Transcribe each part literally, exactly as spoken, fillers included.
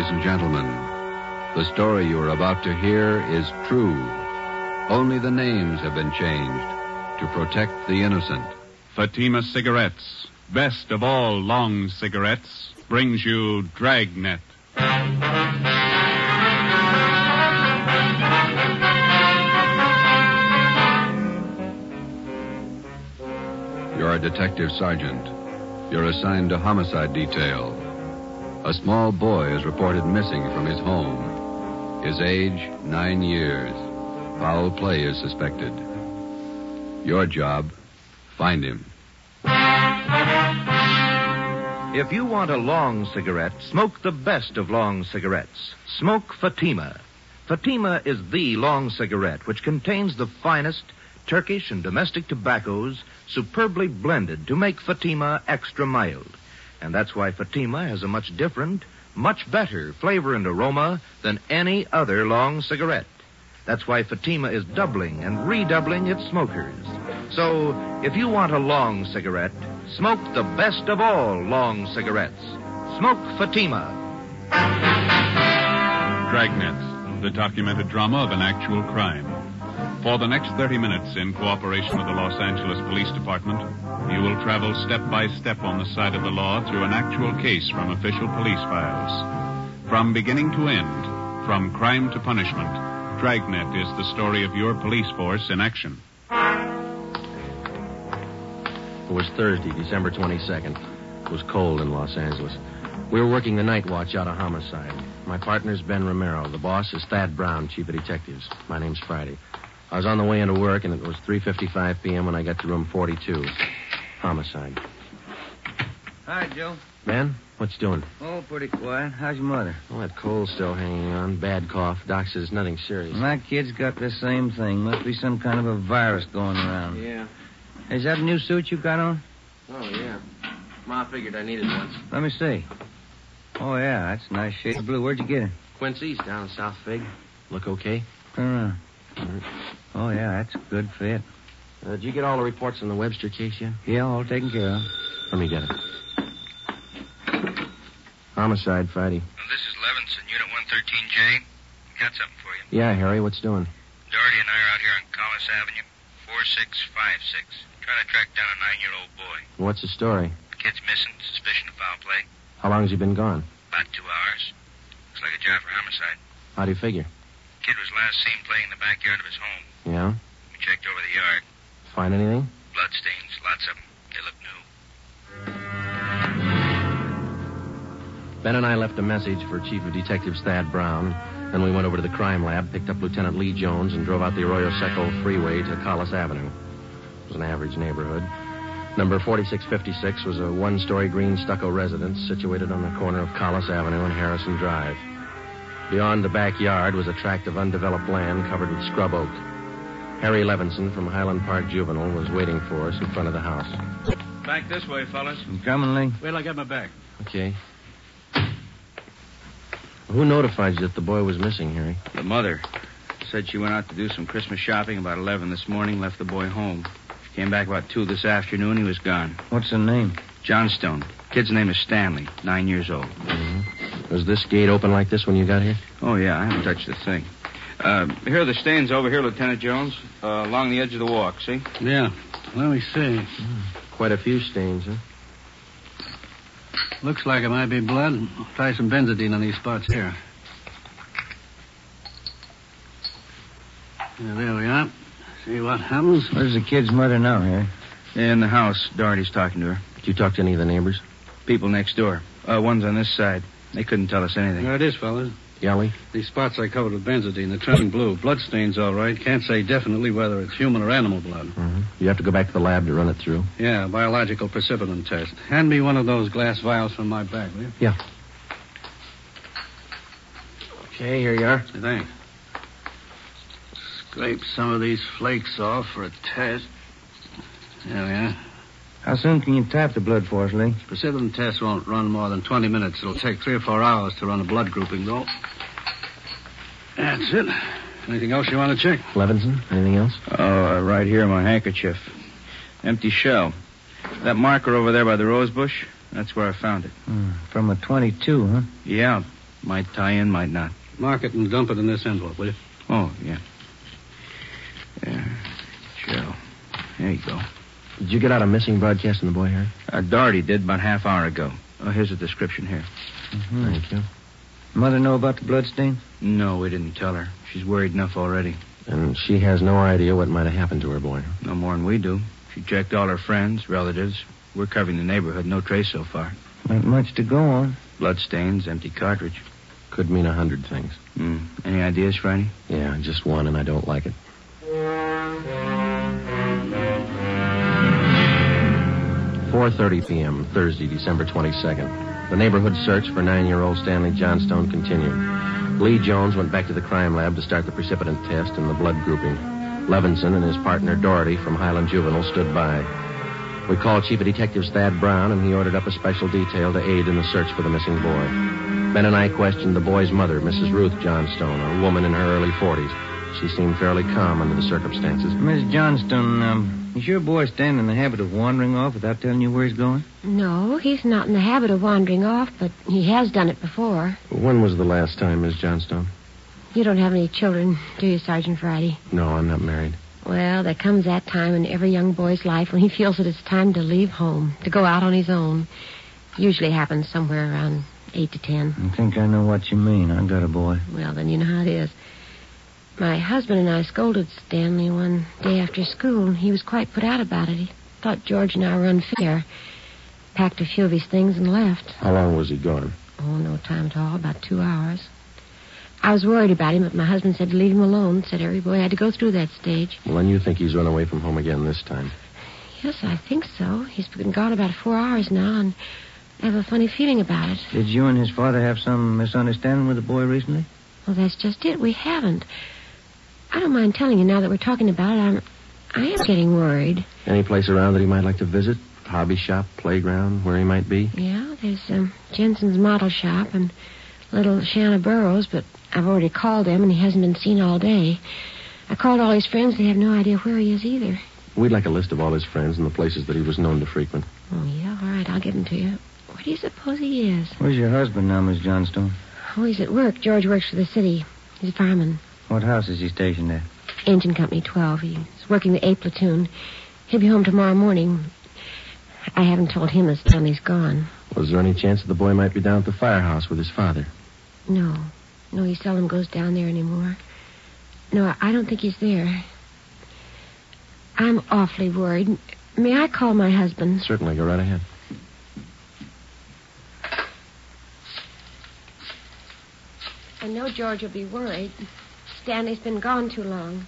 ladies and gentlemen. The story you are about to hear is true. Only the names have been changed to protect the innocent. Fatima Cigarettes, best of all long cigarettes, brings you Dragnet. You're a detective sergeant. You're assigned to homicide detail. A small boy is reported missing from his home. His age, nine years. Foul play is suspected. Your job, find him. If you want a long cigarette, smoke the best of long cigarettes. Smoke Fatima. Fatima is the long cigarette which contains the finest Turkish and domestic tobaccos superbly blended to make Fatima extra mild. And that's why Fatima has a much different, much better flavor and aroma than any other long cigarette. That's why Fatima is doubling and redoubling its smokers. So, if you want a long cigarette, smoke the best of all long cigarettes. Smoke Fatima. Dragnet, the documented drama of an actual crime. For the next thirty minutes, in cooperation with the Los Angeles Police Department, you will travel step by step on the side of the law through an actual case from official police files. From beginning to end, from crime to punishment, Dragnet is the story of your police force in action. It was Thursday, December twenty-second. It was cold in Los Angeles. We were working the night watch out of homicide. My partner's Ben Romero. The boss is Thad Brown, chief of detectives. My name's Friday. I was on the way into work, and it was three fifty-five p.m. when I got to room forty-two. Homicide. Hi, Joe. Ben, what you doing? Oh, pretty quiet. How's your mother? Well, that cold's still hanging on. Bad cough. Doc says nothing serious. My kid's got the same thing. Must be some kind of a virus going around. Yeah. Is that a new suit you got on? Oh, yeah. Ma figured I needed one. Let me see. Oh, yeah, that's a nice shade of blue. Where'd you get it? Quincy's down in South Fig. Look okay? Turn around. Oh, yeah, that's a good fit. Uh, did you get all the reports on the Webster case yet? Yeah, all taken care of. Let me get it. Homicide, Friday. Well, this is Levinson, Unit one thirteen J. Got something for you. Yeah, Harry, what's doing? Doherty and I are out here on Collis Avenue, four six five six, trying to track down a nine-year-old boy. What's the story? The kid's missing, suspicion of foul play. How long has he been gone? About two hours. Looks like a job for homicide. How do you figure? Kid was last seen playing in the backyard of his home. Yeah? We checked over the yard. Find anything? Bloodstains, lots of them. They look new. Ben and I left a message for Chief of Detectives Thad Brown. Then we went over to the crime lab, picked up Lieutenant Lee Jones, and drove out the Arroyo Seco freeway to Collis Avenue. It was an average neighborhood. Number forty-six fifty-six was a one-story green stucco residence situated on the corner of Collis Avenue and Harrison Drive. Beyond the backyard was a tract of undeveloped land covered with scrub oak. Harry Levinson from Highland Park Juvenile was waiting for us in front of the house. Back this way, fellas. I'm coming, Lee. Wait till I get my back. Okay. Who notified you that the boy was missing, Harry? The mother said she went out to do some Christmas shopping about eleven this morning, left the boy home. She came back about two this afternoon. He was gone. What's the name? Johnstone. Kid's name is Stanley, nine years old. Mm-hmm. Was this gate open like this when you got here? Oh, yeah, I haven't touched the thing. Uh, here are the stains over here, Lieutenant Jones, uh, along the edge of the walk, see? Yeah. Let me see. Mm. Quite a few stains, huh? Looks like it might be blood. Try some benzodine on these spots here. Yeah, there we are. See what happens? Where's the kid's mother now, Harry? In the house. Doherty's talking to her. Did you talk to any of the neighbors? People next door. Uh, one's on this side. They couldn't tell us anything. There it is, fellas. Yelly? These spots I covered with benzodine. They're turning blue. Bloodstains, all right. Can't say definitely whether it's human or animal blood. Mm-hmm. You have to go back to the lab to run it through? Yeah, biological precipitin test. Hand me one of those glass vials from my bag, will you? Yeah. Okay, here you are. Thanks. Scrape some of these flakes off for a test. There we are. How soon can you tap the blood for us, Lee? Precipitin test won't run more than twenty minutes. It'll take three or four hours to run a blood grouping, though. That's it. Anything else you want to check? Levinson, anything else? Oh, uh, right here, my handkerchief. Empty shell. That marker over there by the rose bush, that's where I found it. Hmm. From a twenty-two, huh? Yeah. Might tie in, might not. Mark it and dump it in this envelope, will you? Oh, yeah. Yeah. Joe. There you go. Did you get out a missing broadcast on the boy, Harry? Uh, Doherty did about a half hour ago. Oh, here's a description here. Mm-hmm. Thank you. Mother know about the bloodstain? No, we didn't tell her. She's worried enough already. And she has no idea what might have happened to her boy. No more than we do. She checked all her friends, relatives. We're covering the neighborhood. No trace so far. Not much to go on. Bloodstains, empty cartridge. Could mean a hundred things. Hmm. Any ideas, Friday? Yeah, just one, and I don't like it. four thirty p.m., Thursday, December twenty-second. The neighborhood search for nine-year-old Stanley Johnstone continued. Lee Jones went back to the crime lab to start the precipitant test and the blood grouping. Levinson and his partner Doherty from Highland Juvenile stood by. We called Chief of Detectives Thad Brown, and he ordered up a special detail to aid in the search for the missing boy. Ben and I questioned the boy's mother, Missus Ruth Johnstone, a woman in her early forties. She seemed fairly calm under the circumstances. Miss Johnstone, um, is your boy Stan in the habit of wandering off without telling you where he's going? No, he's not in the habit of wandering off, but he has done it before. When was the last time, Miss Johnstone? You don't have any children, do you, Sergeant Friday? No, I'm not married. Well, there comes that time in every young boy's life when he feels that it's time to leave home, to go out on his own. Usually happens somewhere around eight to ten. I think I know what you mean. I got a boy. Well, then you know how it is. My husband and I scolded Stanley one day after school, and he was quite put out about it. He thought George and I were unfair. Packed a few of his things and left. How long was he gone? Oh, no time at all, about two hours. I was worried about him, but my husband said to leave him alone. Said every boy had to go through that stage. Well, then you think he's run away from home again this time? Yes, I think so. He's been gone about four hours now, and I have a funny feeling about it. Did you and his father have some misunderstanding with the boy recently? Well, that's just it. We haven't. I don't mind telling you now that we're talking about it. I'm, I am getting worried. Any place around that he might like to visit? Hobby shop, playground, where he might be? Yeah, there's um, Jensen's model shop and little Shanna Burroughs, but I've already called them, and he hasn't been seen all day. I called all his friends. They have no idea where he is either. We'd like a list of all his friends and the places that he was known to frequent. Oh, yeah, all right. I'll give them to you. Where do you suppose he is? Where's your husband now, Miss Johnstone? Oh, he's at work. George works for the city. He's a fireman. What house is he stationed at? Engine Company twelve. He's working the A platoon. He'll be home tomorrow morning. I haven't told him that Stanley's gone. Was there any chance that the boy might be down at the firehouse with his father? No. No, he seldom goes down there anymore. No, I don't think he's there. I'm awfully worried. May I call my husband? Certainly. Go right ahead. I know George will be worried. Stanley's been gone too long.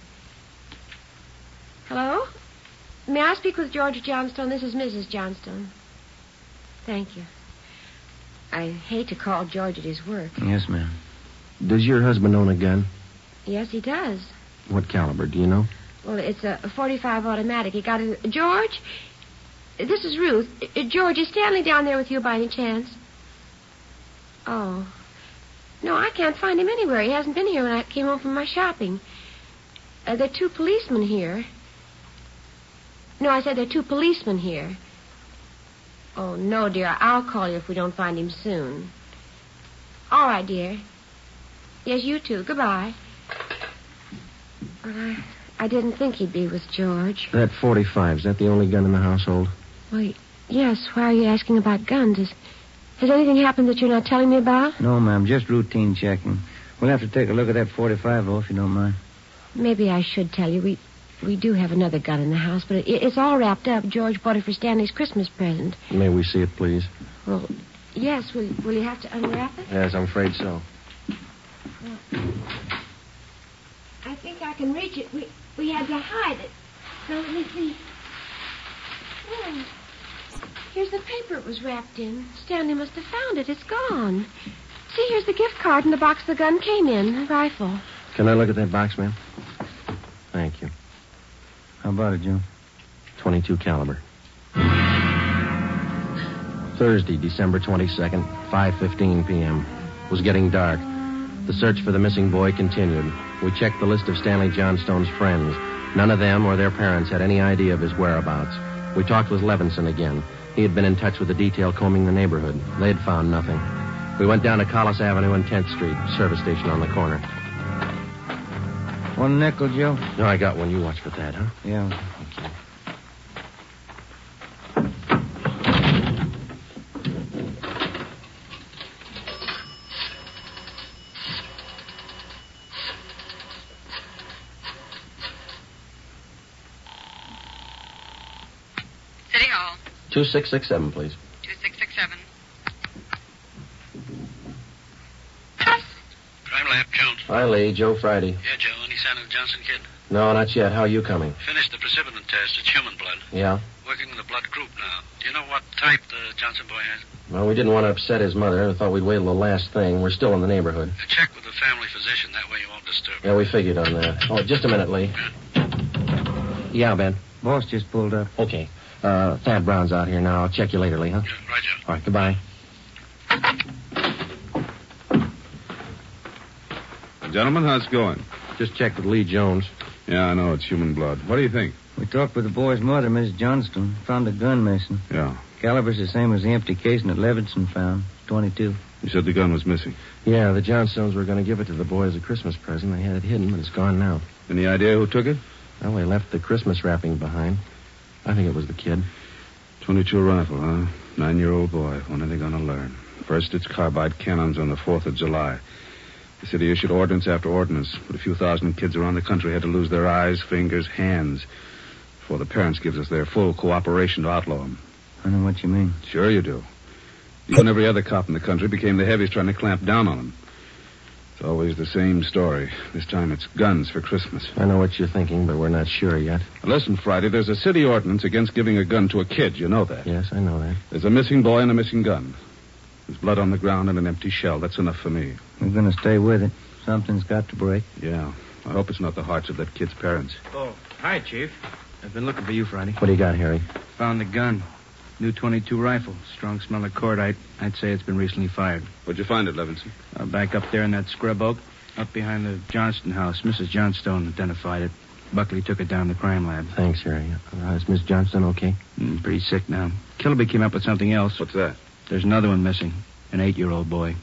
Hello? May I speak with George Johnstone? This is Missus Johnstone. Thank you. I hate to call George at his work. Yes, ma'am. Does your husband own a gun? Yes, he does. What caliber, do you know? Well, it's a forty-five automatic. He got it. George? This is Ruth. Uh, George, is Stanley down there with you by any chance? Oh. No, I can't find him anywhere. He hasn't been here when I came home from my shopping. Uh, there are two policemen here. No, I said there are two policemen here. Oh, no, dear. I'll call you if we don't find him soon. All right, dear. Yes, you too. Goodbye. Well, I, I didn't think he'd be with George. That forty-five, is that the only gun in the household? Well, yes. Why are you asking about guns? Is, has anything happened that you're not telling me about? No, ma'am. Just routine checking. We'll have to take a look at that forty-five, though, if you don't mind. Maybe I should tell you. We we do have another gun in the house, but it, it's all wrapped up. George bought it for Stanley's Christmas present. May we see it, please? Well, yes. Will, will you have to unwrap it? Yes, I'm afraid so. Well, I think I can reach it. We we had to hide it. Now, let me see. Oh, here's the paper it was wrapped in. Stanley must have found it. It's gone. See, here's the gift card and the box the gun came in, the rifle. Can I look at that box, ma'am? Thank you. How about it, Joe? twenty-two caliber. Thursday, December twenty-second, five fifteen p.m. It was getting dark. The search for the missing boy continued. We checked the list of Stanley Johnstone's friends. None of them or their parents had any idea of his whereabouts. We talked with Levinson again. He had been in touch with the detail combing the neighborhood. They had found nothing. We went down to Collis Avenue and tenth Street, service station on the corner. One nickel, Joe? No, I got one. You watch for that, huh? Yeah. Okay. City Hall. two six six seven, please. two six six seven. Crime Lab, Jones. Hi, Lee. Joe Friday. Yeah, Joe. Any sign of the Johnson kid? No, not yet. How are you coming? Finished the precipitin test. It's human blood. Yeah? Working with the blood group now. Do you know what type the Johnson boy has? Well, we didn't want to upset his mother. I thought we'd wait till the last thing. We're still in the neighborhood. Uh, check with the family physician. That way you won't disturb her. Yeah, we figured on that. Oh, just a minute, Lee. Yeah, Ben. Boss just pulled up. Okay. Uh, Thad Brown's out here now. I'll check you later, Lee, huh? Yeah, right, Joe. All right, goodbye. Gentlemen, how's it going? Just checked with Lee Jones. Yeah, I know. It's human blood. What do you think? We talked with the boy's mother, Missus Johnstone. Found a gun missing. Yeah. Caliber's the same as the empty casing that Levinson found. twenty-two. You said the gun was missing. Yeah, the Johnstones were going to give it to the boy as a Christmas present. They had it hidden, but it's gone now. Any idea who took it? Well, they left the Christmas wrapping behind. I think it was the kid. twenty-two rifle, huh? Nine-year-old boy. When are they going to learn? First, it's carbide cannons on the fourth of July. The city issued ordinance after ordinance, but a few thousand kids around the country had to lose their eyes, fingers, hands before the parents gives us their full cooperation to outlaw them. I know what you mean. Sure you do. You and every other cop in the country became the heavies trying to clamp down on them. It's always the same story. This time it's guns for Christmas. I know what you're thinking, but we're not sure yet. Listen, Friday, there's a city ordinance against giving a gun to a kid. You know that. Yes, I know that. There's a missing boy and a missing gun. There's blood on the ground and an empty shell. That's enough for me. We're going to stay with it. Something's got to break. Yeah. I hope it's not the hearts of that kid's parents. Oh, hi, Chief. I've been looking for you, Friday. What do you got, Harry? Found the gun. New twenty-two rifle. Strong smell of cordite. I'd say it's been recently fired. Where'd you find it, Levinson? Uh, back up there in that scrub oak, up behind the Johnston house. Missus Johnstone identified it. Buckley took it down to the crime lab. Thanks, Harry. Uh, is Miss Johnston okay? Mm, pretty sick now. Killerby came up with something else. What's that? There's another one missing. An eight-year-old boy.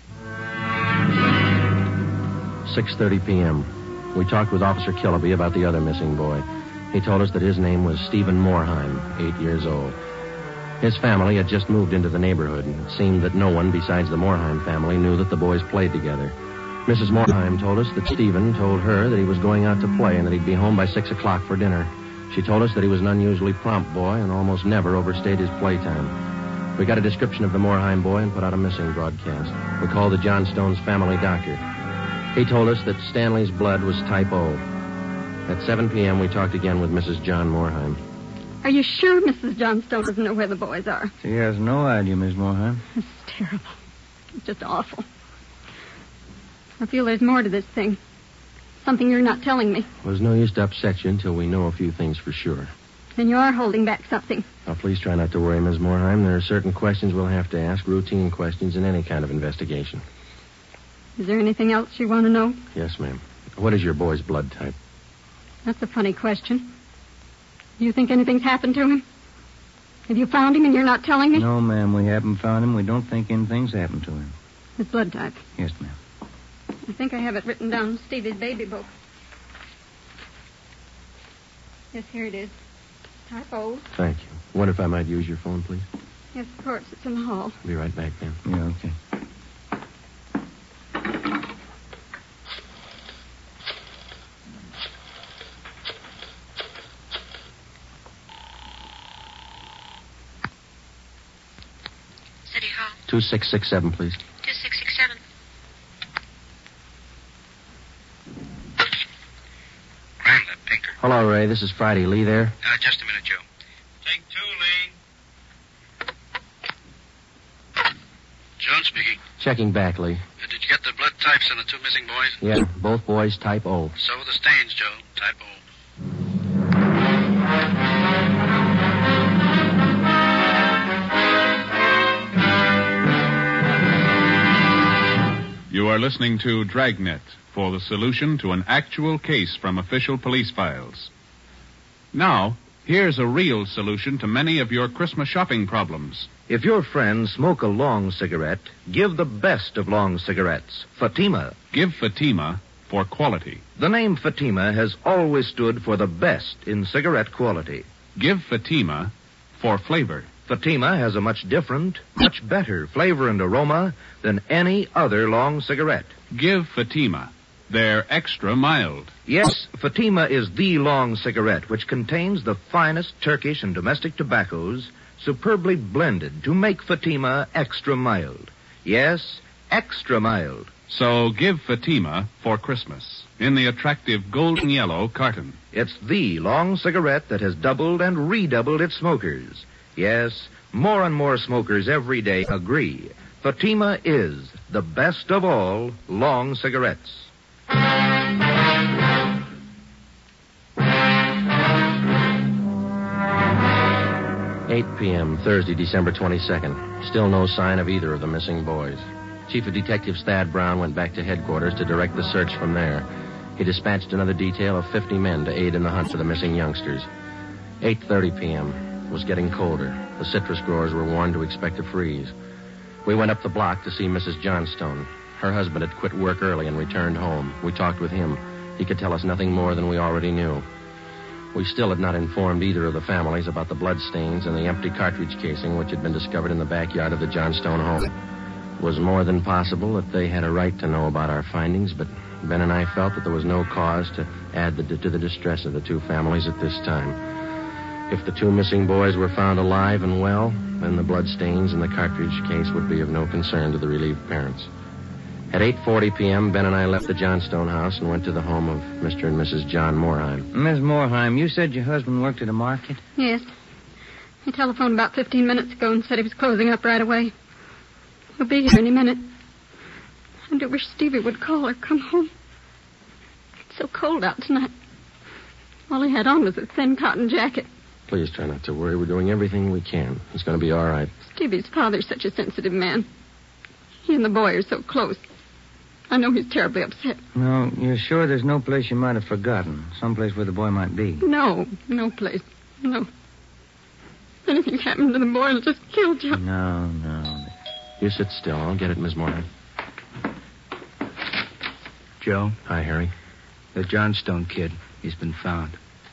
six thirty p.m. We talked with Officer Killerby about the other missing boy. He told us that his name was Stephen Moorheim, eight years old. His family had just moved into the neighborhood, and it seemed that no one besides the Moorheim family knew that the boys played together. Missus Moorheim told us that Stephen told her that he was going out to play and that he'd be home by six o'clock for dinner. She told us that he was an unusually prompt boy and almost never overstayed his playtime. We got a description of the Moorheim boy and put out a missing broadcast. We called the Johnstones' family doctor. He told us that Stanley's blood was type O. At seven p.m., we talked again with Missus John Moorheim. Are you sure Missus Johnstone doesn't know where the boys are? She has no idea, Miss Moorheim. It's terrible. It's just awful. I feel there's more to this thing. Something you're not telling me. Well, there's no use to upset you until we know a few things for sure. And you are holding back something. Now, please try not to worry, Miss Moorheim. There are certain questions we'll have to ask, routine questions in any kind of investigation. Is there anything else you want to know? Yes, ma'am. What is your boy's blood type? That's a funny question. Do you think anything's happened to him? Have you found him and you're not telling me? No, ma'am, we haven't found him. We don't think anything's happened to him. His blood type. Yes, ma'am. I think I have it written down in Stevie's baby book. Yes, here it is. Type O. Thank you. Wonder if I might use your phone, please? Yes, of course. It's in the hall. Be right back, then. Yeah, okay. City Hall. two six six seven, please. two six six seven. Crime Lab, Pinker. Hello, Ray. This is Friday. Lee there? Uh, just a minute, Joe. Take two, Lee. John speaking. Checking back, Lee. Uh, did you get the blood types on the two missing boys? Yeah, both boys type O. So were the stains, Joe. Type O. You are listening to Dragnet for the solution to an actual case from official police files. Now, Here's a real solution to many of your Christmas shopping problems. If your friends smoke a long cigarette, give the best of long cigarettes, Fatima. Give Fatima for quality. The name Fatima has always stood for the best in cigarette quality. Give Fatima for flavor. Fatima has a much different, much better flavor and aroma than any other long cigarette. Give Fatima. They're extra mild. Yes, Fatima is the long cigarette which contains the finest Turkish and domestic tobaccos superbly blended to make Fatima extra mild. Yes, extra mild. So give Fatima for Christmas in the attractive golden yellow carton. It's the long cigarette that has doubled and redoubled its smokers. Yes, more and more smokers every day agree. Fatima is the best of all long cigarettes. eight p.m., Thursday, December twenty-second. Still no sign of either of the missing boys. Chief of Detectives Thad Brown went back to headquarters to direct the search from there. He dispatched another detail of fifty men to aid in the hunt for the missing youngsters. eight thirty p.m. It was getting colder. The citrus growers were warned to expect a freeze. We went up the block to see Missus Johnstone. Her husband had quit work early and returned home. We talked with him. He could tell us nothing more than we already knew. We still had not informed either of the families about the bloodstains and the empty cartridge casing which had been discovered in the backyard of the Johnstone home. It was more than possible that they had a right to know about our findings, but Ben and I felt that there was no cause to add the, to the distress of the two families at this time. If the two missing boys were found alive and well, then the bloodstains in the cartridge case would be of no concern to the relieved parents. At eight forty p.m., Ben and I left the Johnstone house and went to the home of Mister and Missus John Moorheim. Miss Moorheim, you said your husband worked at a market? Yes. He telephoned about fifteen minutes ago and said he was closing up right away. He'll be here any minute. I do wish Stevie would call or come home. It's so cold out tonight. All he had on was a thin cotton jacket. Please try not to worry. We're doing everything we can. He's going to be all right. Stevie's father's such a sensitive man. He and the boy are so close. I know he's terribly upset. No, you're sure there's no place you might have forgotten? Someplace where the boy might be? No, no place. No. If anything happened to the boy, it'll just kill Joe. No, no. You sit still. I'll get it, Miss Moorheim. Joe? Hi, Harry. The Johnstone kid. He's been found.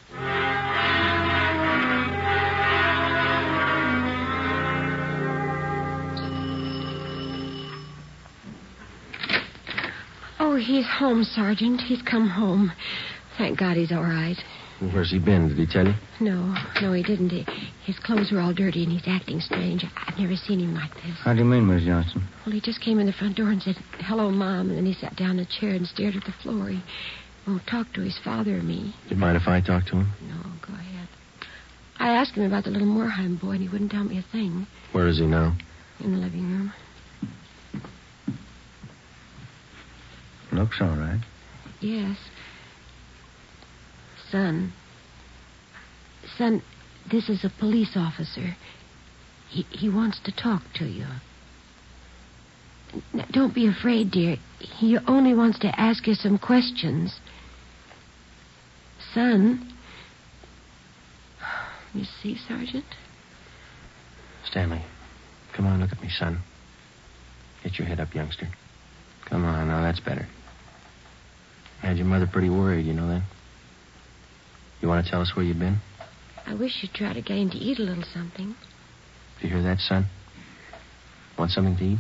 Oh, he's home, Sergeant. He's come home. Thank God he's all right. Where's he been? Did he tell you? No, no, he didn't. He, his clothes were all dirty, and he's acting strange. I've never seen him like this. How do you mean, Miss Johnson? Well, he just came in the front door and said, hello, Mom, and then he sat down in a chair and stared at the floor. He won't talk to his father or me. Do you mind if I talk to him? No, go ahead. I asked him about the little Moorheim boy, and he wouldn't tell me a thing. Where is he now? In the living room. Looks all right. Yes. Son. Son, this is a police officer. He he wants to talk to you. Now, don't be afraid, dear. He only wants to ask you some questions. Son. You see, Sergeant? Stanley, come on, look at me, son. Get your head up, youngster. Come on, now that's better. Had your mother pretty worried, you know that? You want to tell us where you've been? I wish you'd try to get him to eat a little something. Do you hear that, son? Want something to eat?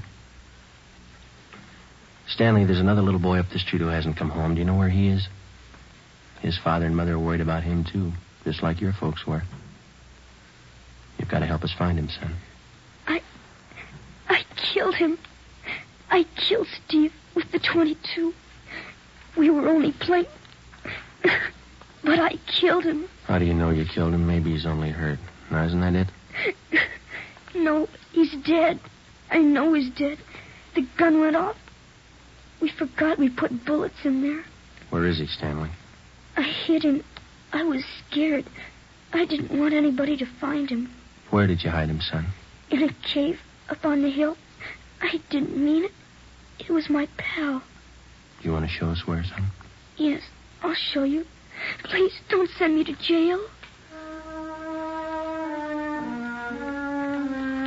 Stanley, there's another little boy up the street who hasn't come home. Do you know where he is? His father and mother are worried about him, too, just like your folks were. You've got to help us find him, son. I... I killed him. I killed Steve with the twenty-two. We were only playing. But I killed him. How do you know you killed him? Maybe he's only hurt. Now, isn't that it? No, he's dead. I know he's dead. The gun went off. We forgot we put bullets in there. Where is he, Stanley? I hid him. I was scared. I didn't want anybody to find him. Where did you hide him, son? In a cave up on the hill. I didn't mean it. It was my pal. You want to show us where, son? Yes, I'll show you. Please don't send me to jail.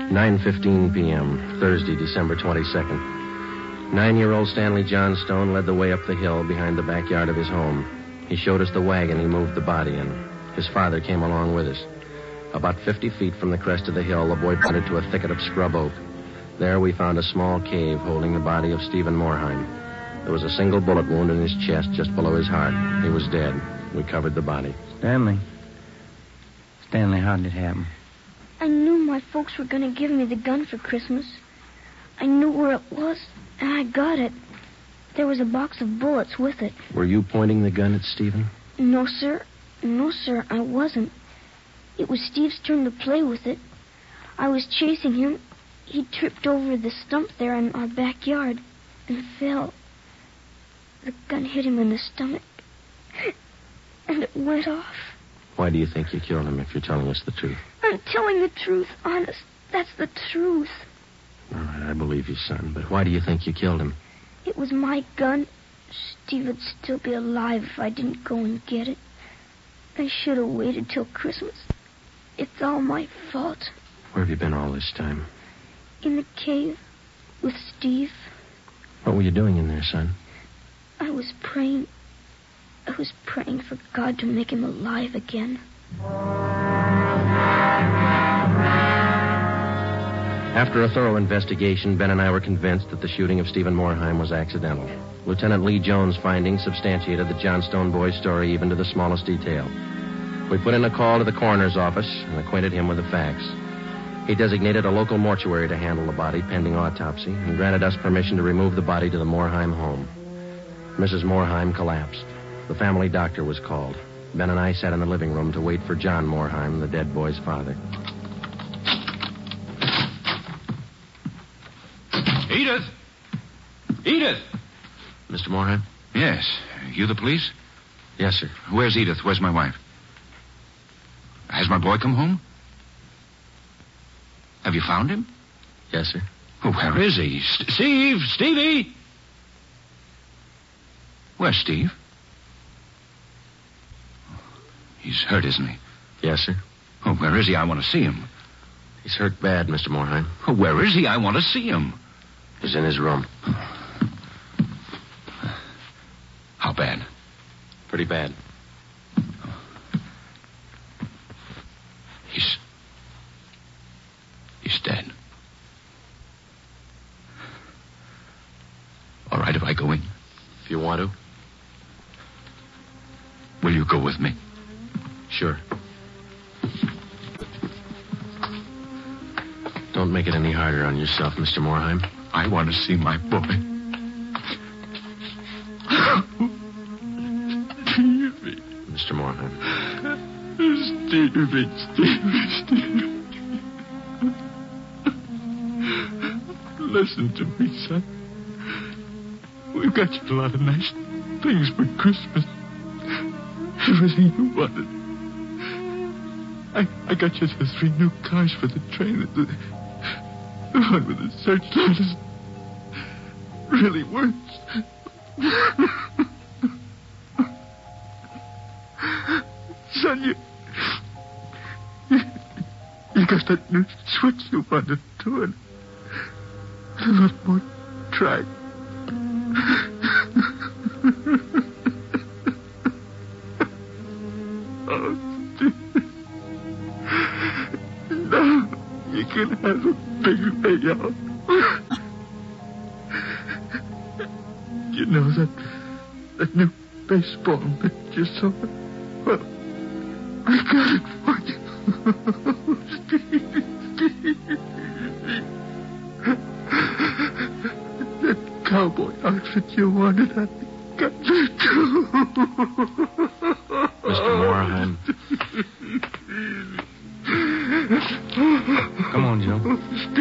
nine fifteen p.m., Thursday, December twenty-second. Nine-year-old Stanley Johnstone led the way up the hill behind the backyard of his home. He showed us the wagon he moved the body in. His father came along with us. About fifty feet from the crest of the hill, the boy pointed to a thicket of scrub oak. There we found a small cave holding the body of Stephen Morheim. There was a single bullet wound in his chest just below his heart. He was dead. We covered the body. Stanley. Stanley, how did it happen? I knew my folks were going to give me the gun for Christmas. I knew where it was, and I got it. There was a box of bullets with it. Were you pointing the gun at Stephen? No, sir. No, sir, I wasn't. It was Steve's turn to play with it. I was chasing him. He tripped over the stump there in our backyard and fell. The gun hit him in the stomach, and it went off. Why do you think you killed him if you're telling us the truth? I'm telling the truth, honest. That's the truth. All right, I believe you, son, but why do you think you killed him? It was my gun. Steve would still be alive if I didn't go and get it. I should have waited till Christmas. It's all my fault. Where have you been all this time? In the cave with Steve. What were you doing in there, son? I was praying. I was praying for God to make him alive again. After a thorough investigation, Ben and I were convinced that the shooting of Stephen Morheim was accidental. Lieutenant Lee Jones' findings substantiated the Johnstone boy's story even to the smallest detail. We put in a call to the coroner's office and acquainted him with the facts. He designated a local mortuary to handle the body pending autopsy and granted us permission to remove the body to the Morheim home. Missus Morheim collapsed. The family doctor was called. Ben and I sat in the living room to wait for John Morheim, the dead boy's father. Edith! Edith! Mister Morheim? Yes. You the police? Yes, sir. Where's Edith? Where's my wife? Has my boy come home? Have you found him? Yes, sir. Oh, where is he? St- Steve! Stevie! Where's Steve? He's hurt, isn't he? Yes, sir. Oh, where is he? I want to see him. He's hurt bad, Mister Morheim. Oh, where is he? I want to see him. He's in his room. How bad? Pretty bad. He's... He's dead. All right if I go in? If you want to. Will you go with me? Sure. Don't make it any harder on yourself, Mister Morheim. I want to see my boy. Stevie. Mister Morheim. Stevie, Stevie, Stevie. Listen to me, son. We've got you a lot of nice things for Christmas. Everything you wanted. I, I got you the three new cars for the train. The, the one with the searchlight is really works. Son, you, you... You got that new switch you wanted to, and a little more track. Oh, Steve. Now you can have a big payout. You know that that new baseball mitt you saw? Well, I got it for you. Steve, Steve. That cowboy outfit you wanted, I got it too. Mister Morheim. Come on, Joe.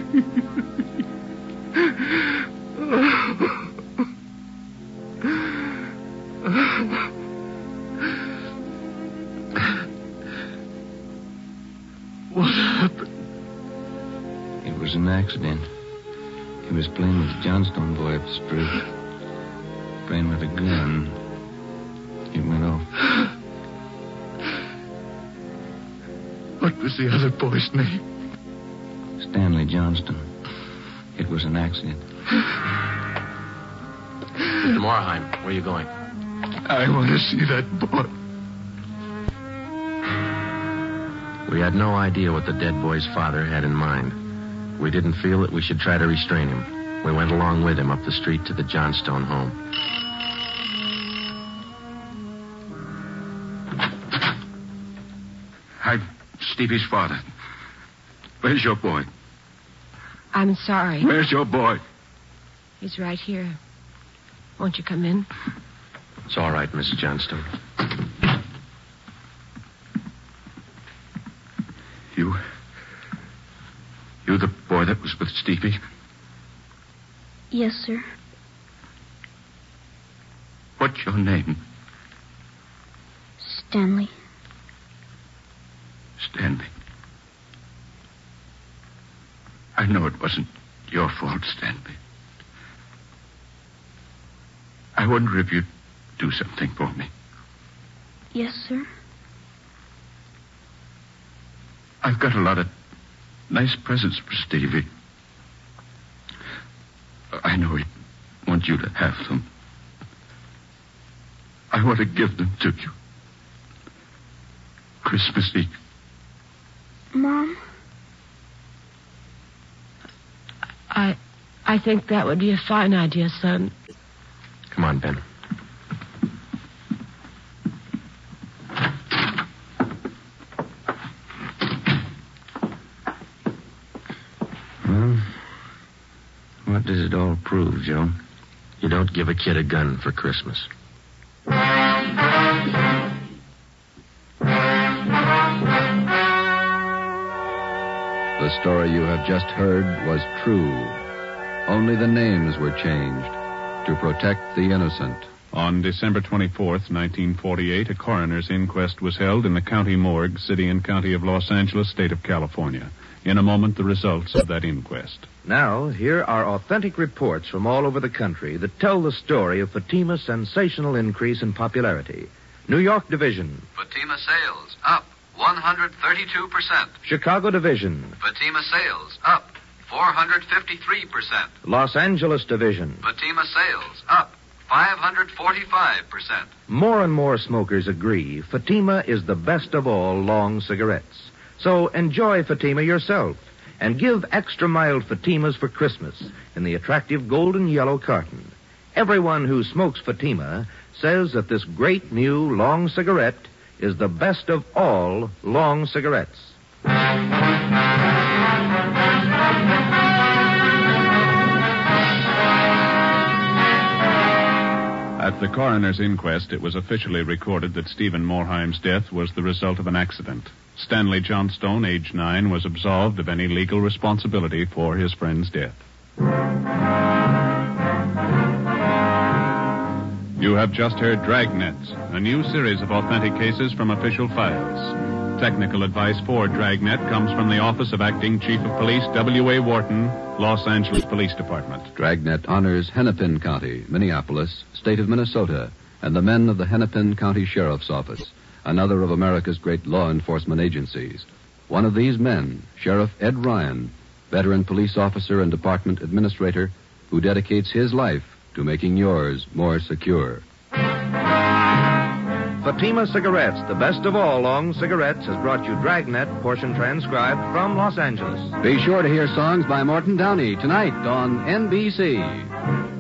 What happened? It was an accident. He was playing with the Johnstone boy up the street. Playing with a gun. It went off. What was the other boy's name? Stanley Johnston. It was an accident. Mister Morheim, where are you going? I want to see that boy. We had no idea what the dead boy's father had in mind. We didn't feel that we should try to restrain him. We went along with him up the street to the Johnstone home. I'm Stevie's father. Where's your boy? I'm sorry. Where's your boy? He's right here. Won't you come in? It's all right, Miss Johnstone. You... You the boy that was with Stevie? Yes, sir. What's your name? Stanley. Stanley. I know it wasn't your fault, Stanley. I wonder if you'd do something for me. Yes, sir. I've got a lot of nice presents for Stevie. I know he'd want you to have them. I want to give them to you. Christmas Eve. Mom? I I think that would be a fine idea, son. Come on, Ben. Well, what does it all prove, Joe? You don't give a kid a gun for Christmas. The story you have just heard was true. Only the names were changed to protect the innocent. On December twenty-fourth, nineteen forty-eight, a coroner's inquest was held in the county morgue, city and county of Los Angeles, state of California. In a moment, the results of that inquest. Now, here are authentic reports from all over the country that tell the story of Fatima's sensational increase in popularity. New York Division. Fatima sales up one hundred thirty-two percent. Chicago Division. Fatima sales up four hundred fifty-three percent. Los Angeles Division. Fatima sales up five hundred forty-five percent. More and more smokers agree Fatima is the best of all long cigarettes. So enjoy Fatima yourself and give extra mild Fatimas for Christmas in the attractive golden yellow carton. Everyone who smokes Fatima says that this great new long cigarette is the best of all long cigarettes. At the coroner's inquest, it was officially recorded that Stephen Morheim's death was the result of an accident. Stanley Johnstone, age nine, was absolved of any legal responsibility for his friend's death. You have just heard Dragnet, a new series of authentic cases from official files. Technical advice for Dragnet comes from the Office of Acting Chief of Police W A Wharton, Los Angeles Police Department. Dragnet honors Hennepin County, Minneapolis, state of Minnesota, and the men of the Hennepin County Sheriff's Office, another of America's great law enforcement agencies. One of these men, Sheriff Ed Ryan, veteran police officer and department administrator, who dedicates his life to making yours more secure. Fatima Cigarettes, the best of all long cigarettes, has brought you Dragnet, portion transcribed from Los Angeles. Be sure to hear songs by Morton Downey tonight on N B C.